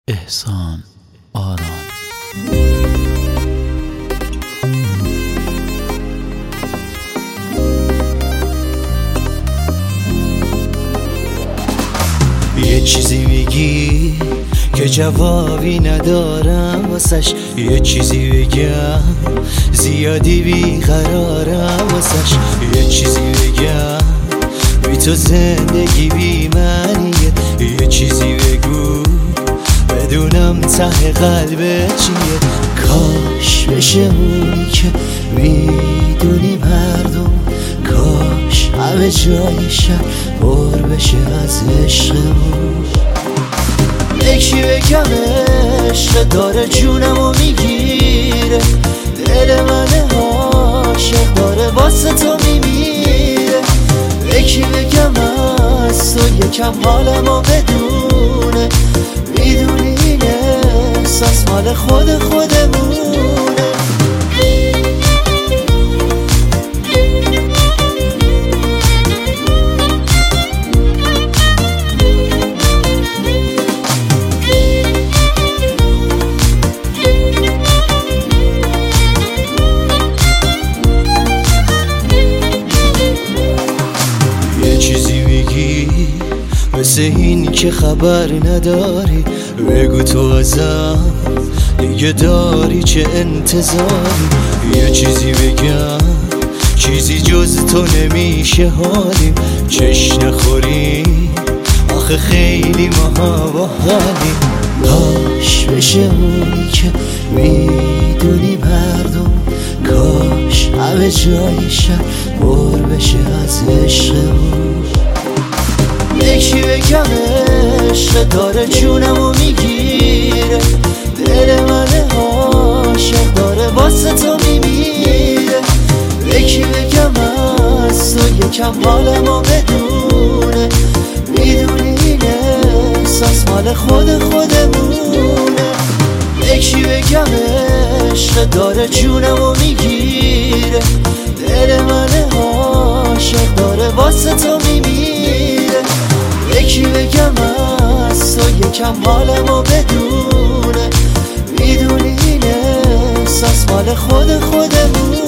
احسان آرام. یه چیزی میگی که جوابی ندارم واسش، یه چیزی بگم زیادی بیقرارم واسش، یه چیزی بگم بی تو زندگی بی معنیه، یه چیزی بگو بدونم ته قلبه چیه. کاش بشه اونی که میدونی مردم، کاش همه جای شب پر بشه از عشقمون. یکی بگم عشق داره جونمو میگیره، دل من عاشق داره واسه تو میمیره. یکی بگم از تو یکم حالمو بدونه، میدونی این احساس مال خودمونه. مثل این که خبر نداری، بگو تو ازم دیگه داری چه انتظاری. یه چیزی بگم چیزی جز تو نمیشه حالی، چش نخوری آخه خیلی ماها با حالی. کاش بشه اونی که میدونی مردم، کاش همه جای شب پر بشه از عشقمون. یکی بگم عشق داره جونمو میگیره، دل من عاشق داره واسه تو میمیره. یکی بگم از تو یکم حالمو بدونه، میدونی این احساس مال خودمونه. یکی بگم عشق داره جونمو میگیره، دل من عاشق داره واسه تو میمیره. یکی بگم از تو یکم حالمو بدونه، میدونی این احساس مال خودمونه.